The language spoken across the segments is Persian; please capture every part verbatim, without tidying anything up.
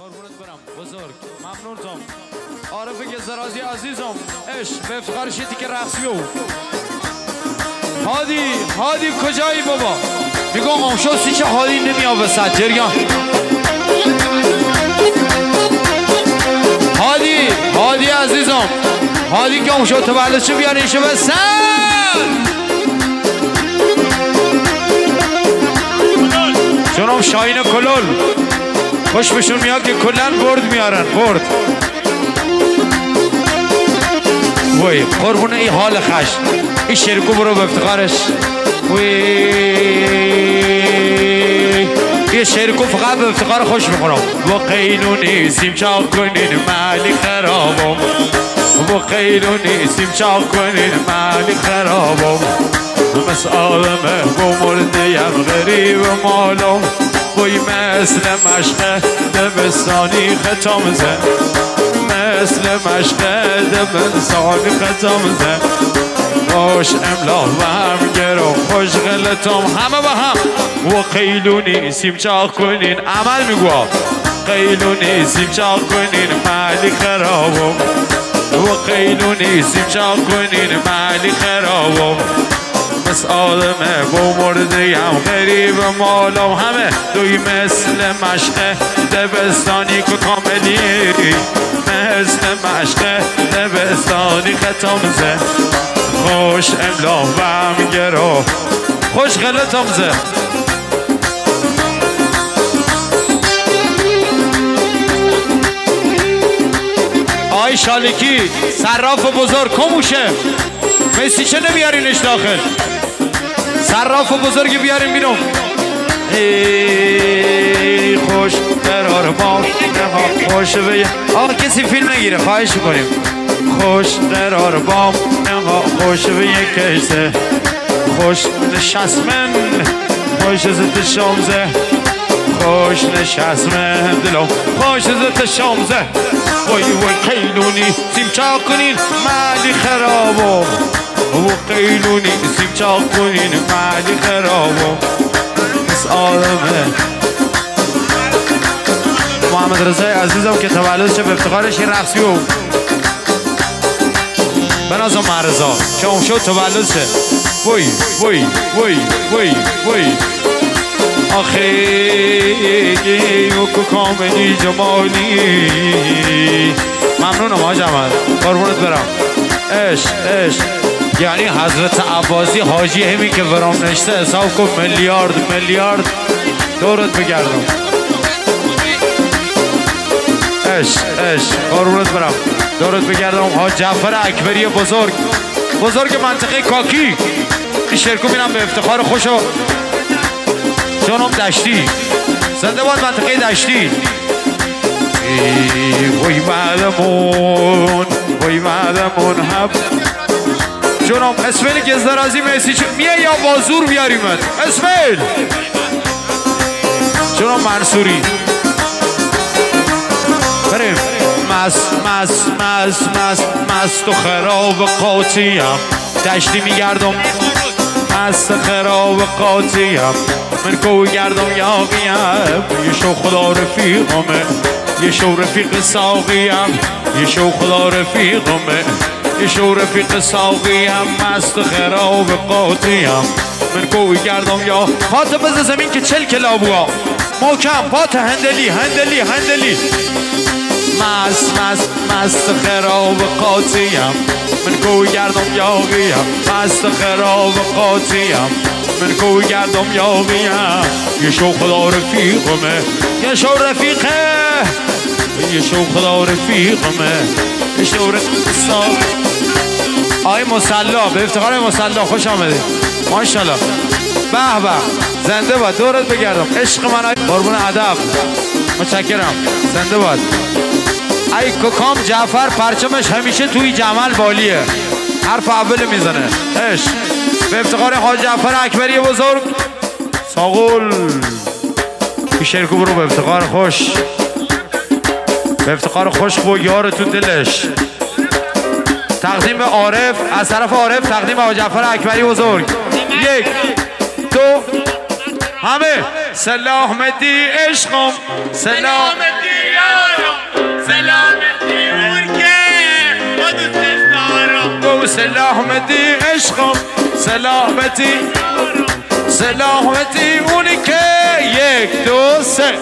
قربونت برم بزرگ ممنونتم. عارف گزرازی عزیزم عشق به افتخار شیتی که رقصیو. هادی هادی کجایی بابا؟ میگم آمشو سی چه هادی نمیاد وسط جریان. هادی هادی عزیزم هادی که آمشو تولدشو بیارینشو وسط. جناب شاهین کلول خوش بهشون میاد که کلن برد میارن برد. وای قربونه ای حال خش این شرکو برو به افتخارش. وای یه شرکو فقط به افتخار خوش میخورم. با قیلونی سیم چاق کنین مالی خرابم. با قیلونی سیم چاق کنین مالی خرابم. مثل آدمه با مردیم غریب مالم. وی مثل مشق دبستانی ختم زن. مثل مشق دبستانی ختم زن. خوش املا و هم گرو خوش غلطم همه با هم. و قیلونی سیم چاق کنین عمل میگوه. قیلونی سیم چاق کنین مالی خرابم. و قیلونی سیم چاق کنین مالی خرابم. مثل آدمه با مردیم غریب مالم. همه دوی مثل مشق دبستانی که کاملی. مثل مشق دبستانی ختم زه. خوش املا و هم گرو خوش غلطم زه. آی شالکی صراف بزرگ کموشه میسی چه نمیارینش داخل؟ صراف بزرگی بیاریم بیرون. ای خوش قرار ما نها خوش بیا. آقا کسی فیلم نگیره خواهش کنیم. خوش قرار بام نها خوش به یک کشته. خوش نشستمن خوش زد شامزه. خوش نشستمن دلم خوش زد شامزه. وای وای قیلونی سیم چاق کنین مالی خرابم. و قیلونی سیم چاق کنین مالی خرابم. مثل آدمه محمد رضای عزیزم که تولدشه به افتخارش این رقصیو بنازم مرزا که اون شد تولدشه. وای وای وای وای وای آخی و کاملی جمالی. ممنونم حاج احمد قربونت برم. عشق عشق یعنی حضرت عباسی حاجی همی که برام نشته حساب کن میلیارد میلیارد دورت بگردم. عشق عشق قربونت برم دورت بگردم. حاج جعفر اکبری بزرگ بزرگ منطقه کاکی این شرکو میرم به افتخار خوشو. جانم دشتی زنده باد منطقه دشتی. وای معلمون وای معلمون هم جانم اسماعیل گزدرازی میسی چه میه یا بازور بیاریمت اسماعیل. جانم منصوری بریم. مست مست مست مست مست و خراب قاطیم دشتی میگردم. مست خراب قاطیم من کوی گردم یاقیم. یه شو خدا رفیقمه یه شو رفیق ساقیم. یه شو خدا رفیقمه یه شو رفیق ساقیم. مست خراب قاطیم من کوی گردم یا پات بز زمین که چل کلابوا محکم پات هندلی هندلی هندلی. مست مست مست خراب قاطیم من کوی گردم یاقیم. مست خراب قاطیم من کوی گردم یاقیم. یه شو خدا رفیقمه یه شو رفیقه یه شو خدا رفیقمه یه شو رفیق. آی مسلا به افتخار مسلا خوش آمدید ماشاءالله. به به زنده باد دورت بگردم عشق من. آی قربون ادب متشکرم زنده باد. ای کوکام جعفر پرچمش همیشه توی جمل بالیه حرف اول میزنه. عشق به افتخار حاج جعفر اکبری بزرگ ساغول این شرکو برو به افتخار خوش به افتخار خوش و یار تو دلش. تقدیم به عارف از طرف عارف تقدیم به حاج جعفر اکبری بزرگ. یک دو همه سلام مدی عشقم سلام مدی سلامتی اون که با دوستش دارم گو سلامتی عشقم سلامتی سلامتی اونی که یک دو سه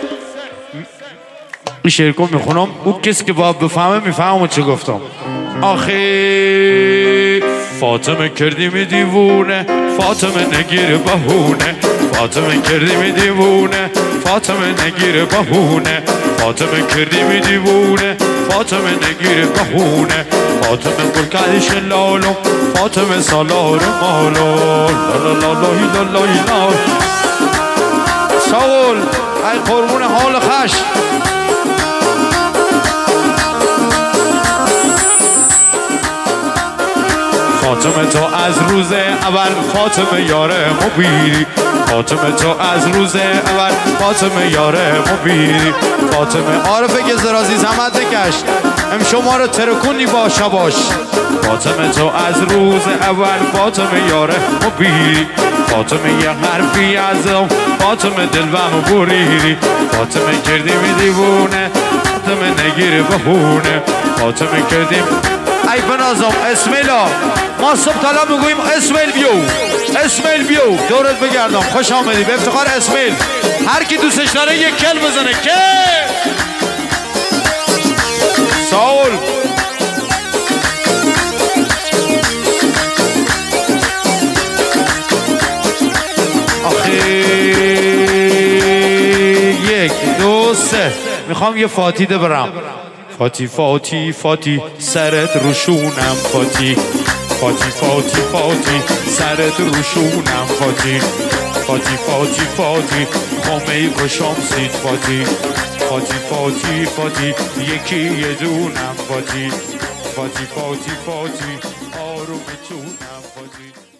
این شعر کن میخونم اون کسی که باید بفهمه میفهمه چه گفتم آخی فاطمه کردیم دیوونه فاطمه نگیر بهونه فاطمه کردیم دیوونه فاطمه نگیر بهونه فاطمه کردیم دیوونه فاطمه نگیر بهونه فاطمه برکدش لالو فاطمه سالار مالو لا لا لا لا لا لا ساول ای قربون حال خش فاطمه تو از روز اول فاطمه یاره مبیری فاطمه تو از روز اول فاطمه یاره مبیری فاطمه عارفه که زرازی زحمت بکش ام شما رو ترکونی باشا باش فاطمه تو از روز اول فاطمه یاره مبیری فاطمه یه حرفی ازم فاطمه دلوامو بریری فاطمه کردیم دیوونه فاطمه نگیر بهونه فاطمه کردیم ای بنازم اسمیلا ما صبح طلب میگوییم اسمیل بیو اسمیل بیو دورت بگردم خوش آمدی به افتخار اسمیل هر کی دوستش داره یک کل بزنه که ساول آخی یک دو سه میخوام یه فاتیده برم فاتی فاتی فاتی سرت روشونم فاتی فاتی فاتی فاتی سرت روشونم فاتی فاتی فاتی فاتی خامه کشام سید فاتی فاتی فاتی فاتی یکی یه دونم فاتی فاتی فاتی فاتی آروم چونم فاتی